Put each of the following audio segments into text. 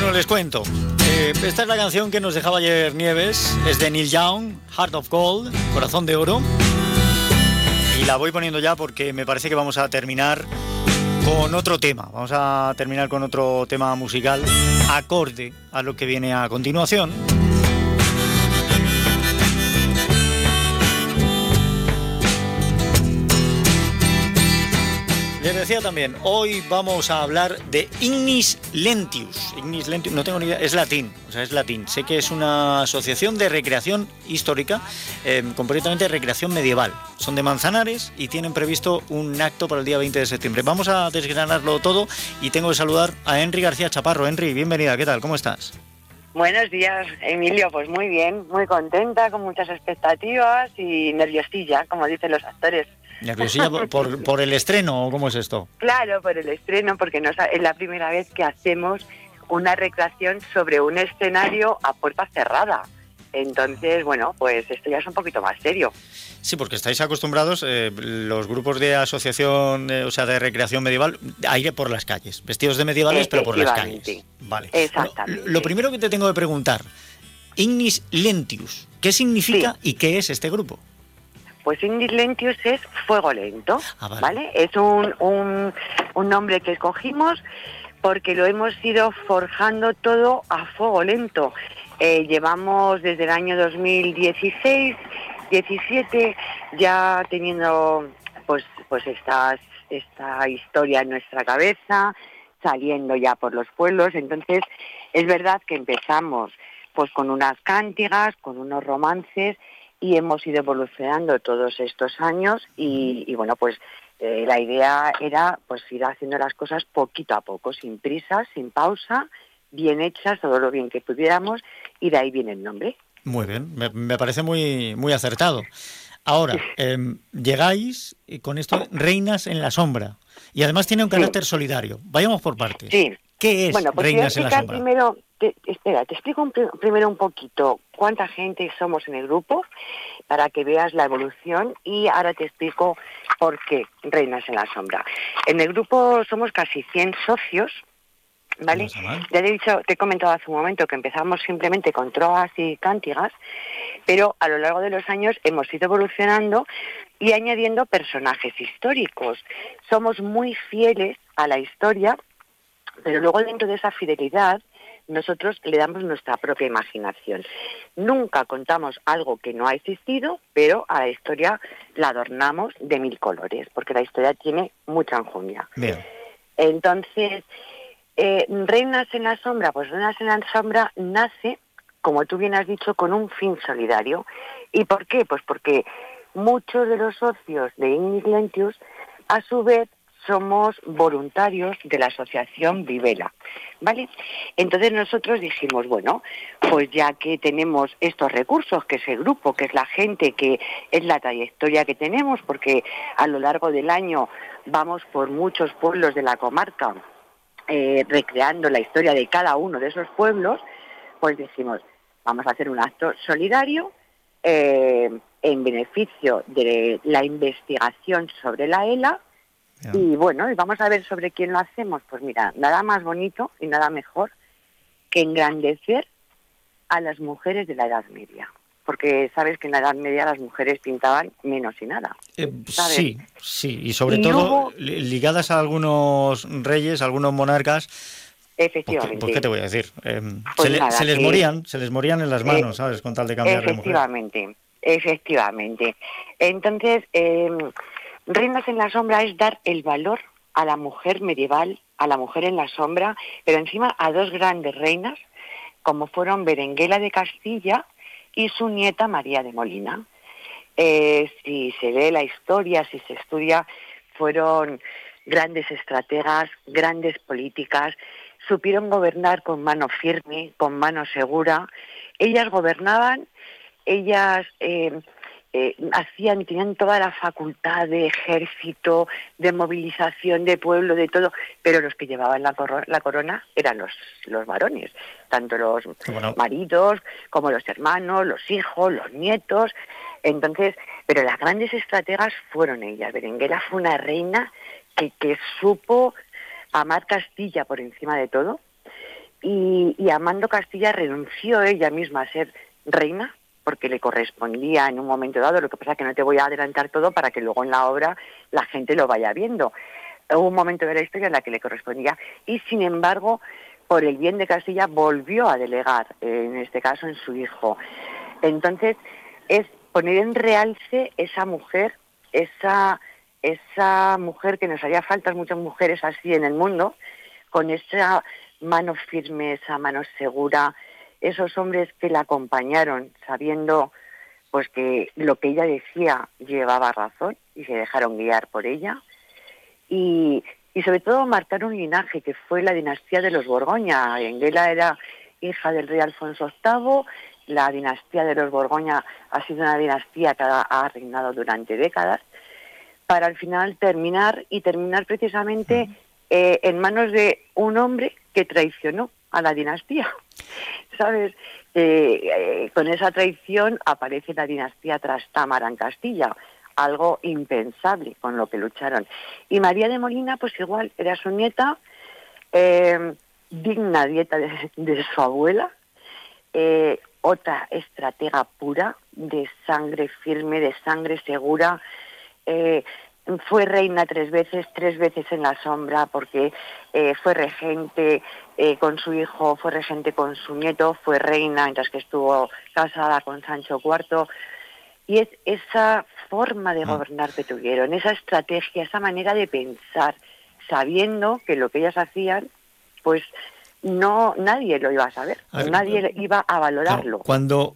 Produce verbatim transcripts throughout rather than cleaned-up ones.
Bueno, les cuento. Eh, esta es la canción que nos dejaba ayer Nieves. Es de Neil Young, Heart of Gold, Corazón de Oro. Y la voy poniendo ya porque me parece que vamos a terminar con otro tema. Vamos a terminar con otro tema musical acorde a lo que viene a continuación. Les decía también, hoy vamos a hablar de Ignis Lentius. Ignis Lentius, no tengo ni idea, es latín, o sea, es latín. Sé que es una asociación de recreación histórica, eh, concretamente recreación medieval. Son de Manzanares y tienen previsto un acto para el día veinte de septiembre. Vamos a desgranarlo todo y tengo que saludar a Henry García Chaparro. Henry, bienvenida, ¿qué tal? ¿Cómo estás? Buenos días, Emilio. Pues muy bien, muy contenta, con muchas expectativas y nerviosilla, como dicen los actores. ¿Nerviosilla por, por, por el estreno o cómo es esto? Claro, por el estreno, porque nos, es la primera vez que hacemos una recreación sobre un escenario a puerta cerrada. Entonces, bueno, pues esto ya es un poquito más serio. Sí, porque estáis acostumbrados, eh, los grupos de asociación, eh, o sea, de recreación medieval, a ir por las calles, vestidos de medievales, pero por las calles. Vale. Exactamente. Bueno, lo primero que te tengo que preguntar, Ignis Lentius, ¿qué significa sí. y qué es este grupo? Pues Ignis Lentius es fuego lento, ah, vale. ¿vale? Es un, un, un nombre que escogimos porque lo hemos ido forjando todo a fuego lento. Eh, llevamos desde el año dos mil dieciséis, diecisiete, ya teniendo pues pues esta, esta historia en nuestra cabeza, saliendo ya por los pueblos. Entonces, es verdad que empezamos pues con unas cántigas, con unos romances, y hemos ido evolucionando todos estos años y, y bueno, pues eh, la idea era pues ir haciendo las cosas poquito a poco, sin prisa, sin pausa, bien hechas, todo lo bien que pudiéramos, y de ahí viene el nombre. Muy bien, me, me parece muy, muy acertado. Ahora, eh, llegáis con esto, Reinas en la Sombra, y además tiene un carácter sí. solidario. Vayamos por partes. Sí. ¿Qué es bueno, pues Reinas en la Sombra? Primero, te, espera, te explico un, primero un poquito cuánta gente somos en el grupo para que veas la evolución y ahora te explico por qué Reinas en la Sombra. En el grupo somos casi cien socios, ¿vale? No ya te he dicho, te he comentado hace un momento que empezamos simplemente con trovas y cántigas, pero a lo largo de los años hemos ido evolucionando y añadiendo personajes históricos. Somos muy fieles a la historia, pero luego dentro de esa fidelidad nosotros le damos nuestra propia imaginación. Nunca contamos algo que no ha existido, pero a la historia la adornamos de mil colores, porque la historia tiene mucha enjundia. Bien. Entonces, eh, Reinas en la Sombra, pues Reinas en la Sombra nace, como tú bien has dicho, con un fin solidario. ¿Y por qué? Pues porque muchos de los socios de Ignis Lentius, a su vez, somos voluntarios de la asociación Vivela, ¿vale? Entonces nosotros dijimos, bueno, pues ya que tenemos estos recursos, que es el grupo, que es la gente, que es la trayectoria que tenemos, porque a lo largo del año vamos por muchos pueblos de la comarca eh, recreando la historia de cada uno de esos pueblos, pues dijimos, vamos a hacer un acto solidario eh, en beneficio de la investigación sobre la E L A. Yeah. Y bueno, y vamos a ver sobre quién lo hacemos. Pues mira, nada más bonito y nada mejor que engrandecer a las mujeres de la Edad Media. Porque sabes que en la Edad Media las mujeres pintaban menos y nada. Eh, sí, sí, y sobre y todo hubo... ligadas a algunos reyes, a algunos monarcas. Efectivamente. Pues, ¿qué te voy a decir? Eh, pues se, le, nada, se les que... morían, se les morían en las manos, eh, ¿sabes? Con tal de cambiar de mujer. Efectivamente, efectivamente. Entonces, eh, Reinas en la Sombra es dar el valor a la mujer medieval, a la mujer en la sombra, pero encima a dos grandes reinas, como fueron Berenguela de Castilla y su nieta María de Molina. Eh, si se ve la historia, si se estudia, fueron grandes estrategas, grandes políticas, supieron gobernar con mano firme, con mano segura. Ellas gobernaban, ellas... Eh, Eh, hacían, tenían toda la facultad de ejército, de movilización de pueblo, de todo, pero los que llevaban la, coro- la corona eran los, los varones, tanto los bueno. maridos como los hermanos, los hijos, los nietos. Entonces, pero las grandes estrategas fueron ellas. Berenguela fue una reina que, que supo amar Castilla por encima de todo, y, y Amando Castilla renunció ella misma a ser reina, porque le correspondía en un momento dado. Lo que pasa es que no te voy a adelantar todo para que luego en la obra la gente lo vaya viendo. Hubo un momento de la historia en la que le correspondía y, sin embargo, por el bien de Castilla, volvió a delegar, eh, en este caso, en su hijo. Entonces, es poner en realce esa mujer, esa, esa mujer que nos haría falta muchas mujeres así en el mundo, con esa mano firme, esa mano segura, esos hombres que la acompañaron sabiendo pues que lo que ella decía llevaba razón y se dejaron guiar por ella, y, y sobre todo marcar un linaje que fue la dinastía de los Borgoña. Enguela era hija del rey Alfonso octavo, la dinastía de los Borgoña ha sido una dinastía que ha, ha reinado durante décadas, para al final terminar y terminar precisamente eh, en manos de un hombre que traicionó a la dinastía. ¿Sabes? Eh, eh, con esa traición aparece la dinastía Trastámara en Castilla, algo impensable con lo que lucharon. Y María de Molina, pues igual, era su nieta, eh, digna dieta de, de su abuela, eh, otra estratega pura, de sangre firme, de sangre segura. Eh, fue reina tres veces, tres veces en la sombra, porque eh, fue regente eh, con su hijo, fue regente con su nieto, fue reina mientras que estuvo casada con Sancho cuarto. Y es esa forma de gobernar que tuvieron, esa estrategia, esa manera de pensar, sabiendo que lo que ellas hacían, pues no, nadie lo iba a saber, a ver, nadie iba a valorarlo. Claro, cuando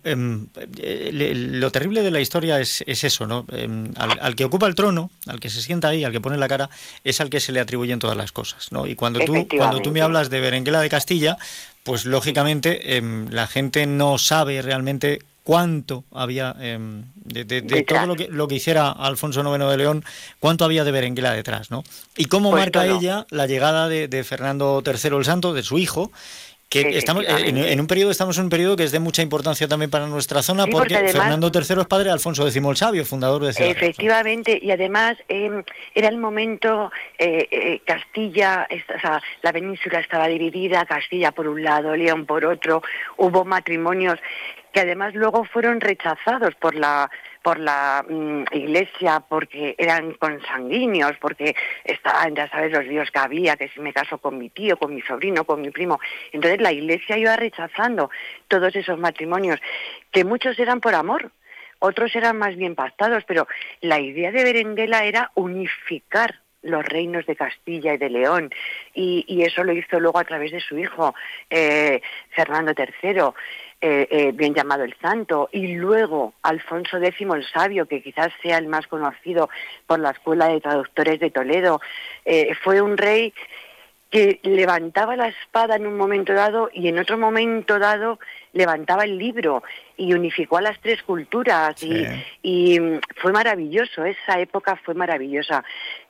eh, lo terrible de la historia es, es eso, ¿no? Eh, al, al que ocupa el trono, al que se sienta ahí, al que pone la cara, es al que se le atribuyen todas las cosas, ¿no? Y cuando tú, cuando tú me hablas de Berenguela de Castilla, pues lógicamente eh, la gente no sabe realmente cuánto había eh, de, de, de todo lo que lo que hiciera Alfonso noveno de León, cuánto había de Berenguela detrás, ¿no? Y cómo pues marca todo. ella la llegada de, de Fernando tercero el Santo, de su hijo, que estamos en, en un periodo estamos en un periodo que es de mucha importancia también para nuestra zona, sí, porque, porque además, Fernando tercero es padre de Alfonso décimo el Sabio, fundador de Ciudad efectivamente, Real. Y además eh, era el momento, eh, eh, Castilla, esta, o sea, la península estaba dividida, Castilla por un lado, León por otro, hubo matrimonios que además luego fueron rechazados por la por la mm, iglesia, porque eran consanguíneos, porque estaban, ya sabes, los líos que había, que si me caso con mi tío, con mi sobrino, con mi primo. Entonces la iglesia iba rechazando todos esos matrimonios, que muchos eran por amor, otros eran más bien pactados, pero la idea de Berenguela era unificar los reinos de Castilla y de León, y, y eso lo hizo luego a través de su hijo, eh, Fernando tercero, eh, eh, bien llamado el Santo, y luego Alfonso décimo el Sabio, que quizás sea el más conocido por la Escuela de Traductores de Toledo. Eh, fue un rey que levantaba la espada en un momento dado y en otro momento dado levantaba el libro y unificó a las tres culturas, sí. y, y fue maravilloso, esa época fue maravillosa.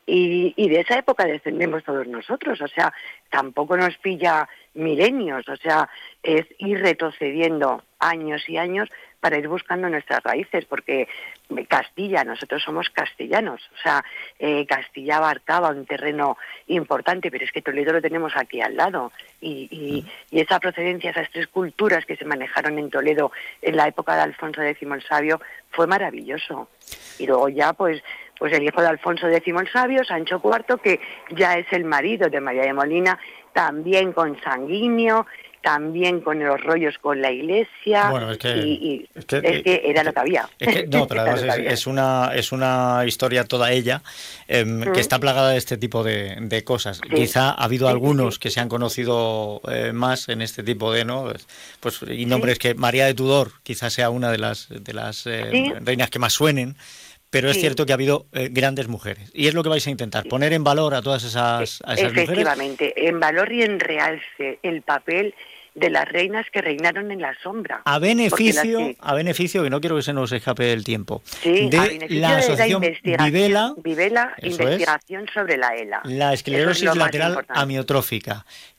Y, y de esa época descendemos todos nosotros, o sea, tampoco nos pilla milenios, o sea, es ir retrocediendo años y años para ir buscando nuestras raíces, porque Castilla, nosotros somos castellanos, o sea, eh, Castilla abarcaba un terreno importante, pero es que Toledo lo tenemos aquí al lado, y, y, y esa procedencia, esas tres culturas que se manejaron en Toledo en la época de Alfonso décimo el Sabio, fue maravilloso. Y luego ya, pues, pues el hijo de Alfonso décimo el Sabio, Sancho cuarto, que ya es el marido de María de Molina, también consanguíneo, también con los rollos con la iglesia, bueno, es que, y, y es que, es que era lo que había. Es que, no, pero además es, es, una, es una historia toda ella eh, mm. que está plagada de este tipo de, de cosas. Sí. Quizá ha habido sí, algunos sí, sí. que se han conocido eh, más en este tipo de, ¿no? Pues, y nombres sí. que María de Tudor quizás sea una de las, de las eh, sí. reinas que más suenen. Pero es sí. cierto que ha habido eh, grandes mujeres. Y es lo que vais a intentar, poner en valor a todas esas, a esas Efectivamente, mujeres. Efectivamente, en valor y en realce el papel de las reinas que reinaron en la sombra. A beneficio, que... a beneficio, que no quiero que se nos escape el tiempo, sí, de la asociación de la Vivela, Vivela investigación es, sobre la E L A. La esclerosis es lateral amiotrófica,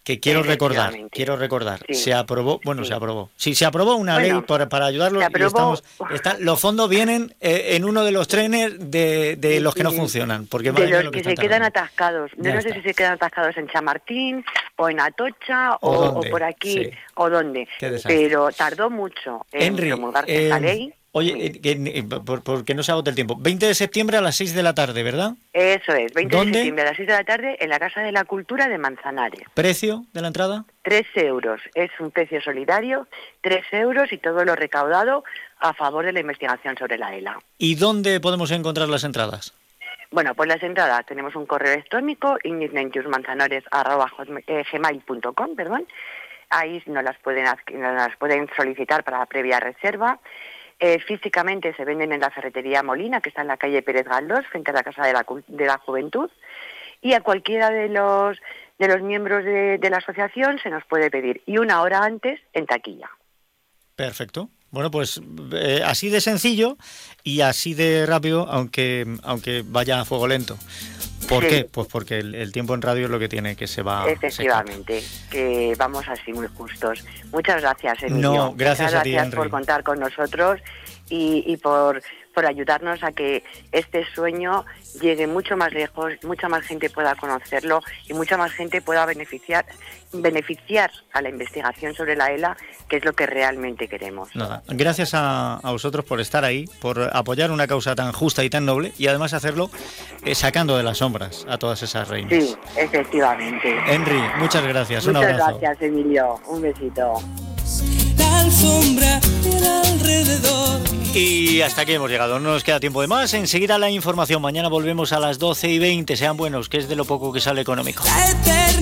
que quiero recordar, quiero recordar, sí. se aprobó, bueno, sí. se aprobó, sí, se aprobó una bueno, ley para, para ayudarlos y estamos, están, los fondos vienen eh, en uno de los trenes de, de los que no funcionan, porque de los lo que, que se quedan atascados, no, no sé si se quedan atascados en Chamartín o en Atocha o, o, o por aquí sí. o dónde, pero tardó mucho en Henry, promulgarse eh, esta ley. Oye, eh, eh, por, porque no se agote el tiempo. veinte de septiembre a las seis de la tarde, ¿verdad? Eso es, veinte ¿Dónde? de septiembre a las seis de la tarde en la Casa de la Cultura de Manzanares. ¿Precio de la entrada? Tres euros. Es un precio solidario, tres euros y todo lo recaudado a favor de la investigación sobre la ELA. ¿Y dónde podemos encontrar las entradas? Bueno, pues las entradas tenemos un correo electrónico, ignislentiusmanzanares arroba gmail punto com, perdón. Ahí nos las pueden, nos las pueden solicitar para previa reserva. Eh, físicamente se venden en la ferretería Molina, que está en la calle Pérez Galdós, frente a la Casa de la, de la Juventud, y a cualquiera de los de los miembros de, de la asociación se nos puede pedir, y una hora antes en taquilla. Perfecto. Bueno, pues eh, así de sencillo y así de rápido, aunque aunque vaya a fuego lento. ¿Por sí. qué? Pues porque el, el tiempo en radio es lo que tiene, que se va... Efectivamente, que vamos así muy justos. Muchas gracias, Emilio. No, gracias Muchas a ti, gracias Henry. por contar con nosotros y, y por, por ayudarnos a que este sueño llegue mucho más lejos, mucha más gente pueda conocerlo y mucha más gente pueda beneficiar beneficiar a la investigación sobre la ELA, que es lo que realmente queremos. Nada, gracias a, a vosotros por estar ahí, por apoyar una causa tan justa y tan noble y además hacerlo eh, sacando de las sombras a todas esas reinas. Sí, efectivamente. Henry, muchas gracias. Muchas un abrazo. gracias, Emilio. Un besito. La alfombra del alrededor. Y hasta aquí hemos llegado, no nos queda tiempo de más. Enseguida la información, mañana volvemos a las doce y veinte. Sean buenos, que es de lo poco que sale económico.